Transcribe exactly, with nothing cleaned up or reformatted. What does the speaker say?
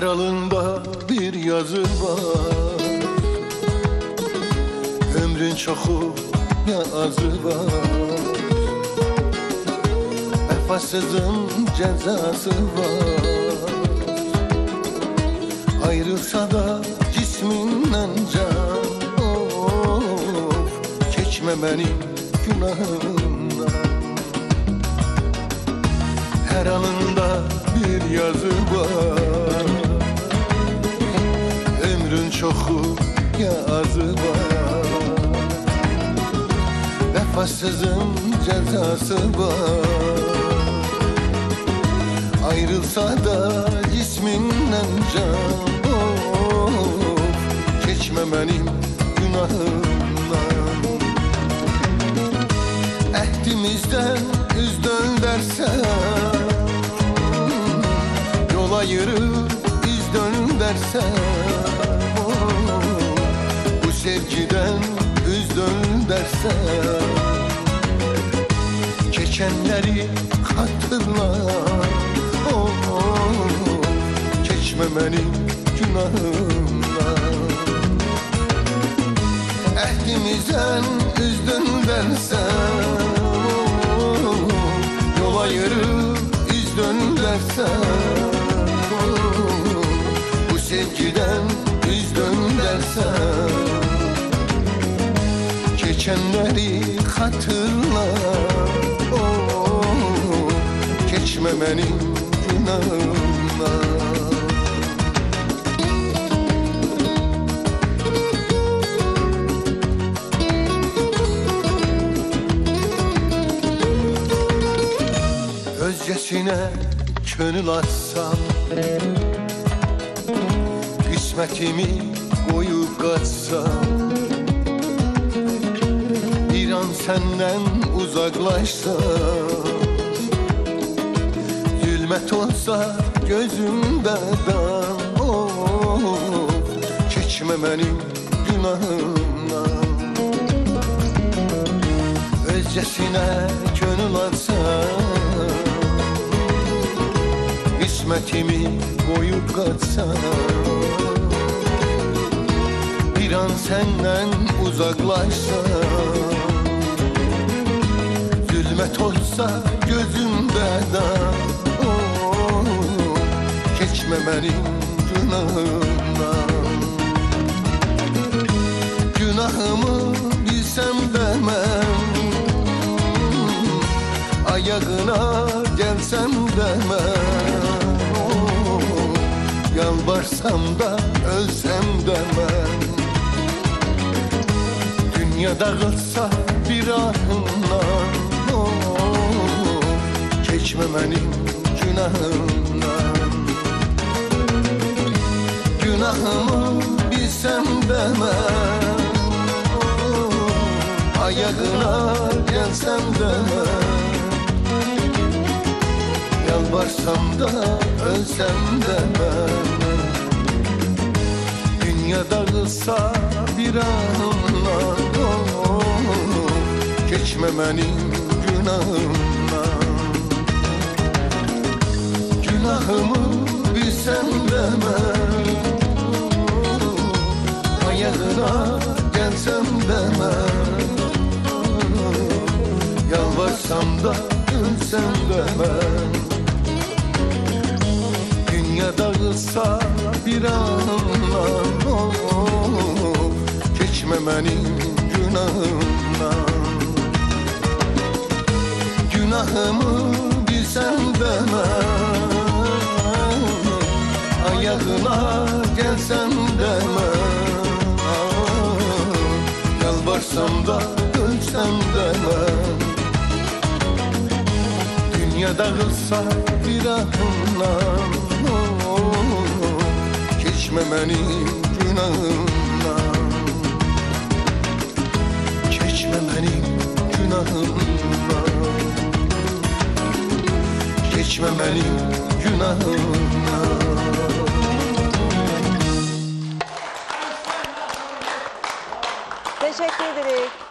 alında bir yazı var. Ömrün çoxu ya azı var. Vefasızın cezası var. Ayrılsa da cisminden can, of, keçme benim günahımdan. Her alında bir yazı var. Ömrün çoxu ya azı var. Vefasızın cezası var. Ayrılsa da cisminden can, of, keçme benim günahımdan. Ehdimizden üz döndersen, yola yürü iz döndersen, bu sevgiden üz döndersen, geçenleri hatırla, oh, oh, keçme benim günahımdan. Ehdimizden üz döndersen, oh, yola yürü iz döndersen, oh, bu sevgiden üz döndersen, geçenleri hatırla, oh, keçme benim günahımdan. Özcesine könül açsam, kısmetimi koyup kaçsam, bir an senden uzaklaşsam, zulmet olsa gözümde dam, oh, keçme benim günahımdan. Özcesine könül açsam, kısmetimi koyup kaçsam, bir an senden uzaklaşsam, zulmet olsa gözümde dam, oh, keçme benim günahımdan. Günahımı bilsem demem, ayağına gelsem demem, oh, yalvarsam da ölsem demem. Dünya dağılsa bir ahımdan, oh, keçme benim günahımdan. Günahımı bilsem demem, oh, ayağına gelsem demem. Yalvarsam da ölsem demem. Dünya dağılsa bir anla, oh, keçme benim günahımdan. Günahımı bilsem demem, oh, ayağına gelsem demem. Yalvarsam da ölsem demem. Dünya dağılsa bir anla, oh, keçme benim günahımdan. Günahımı bilsem demem, ayağına gelsem demem. Yalvarsam da ölsem demem. Dünya dağılsa bir anla, keçme benim günahımdan. Keçme benim günahımdan. Keçme benim günahımdan. Teşekkür ederim.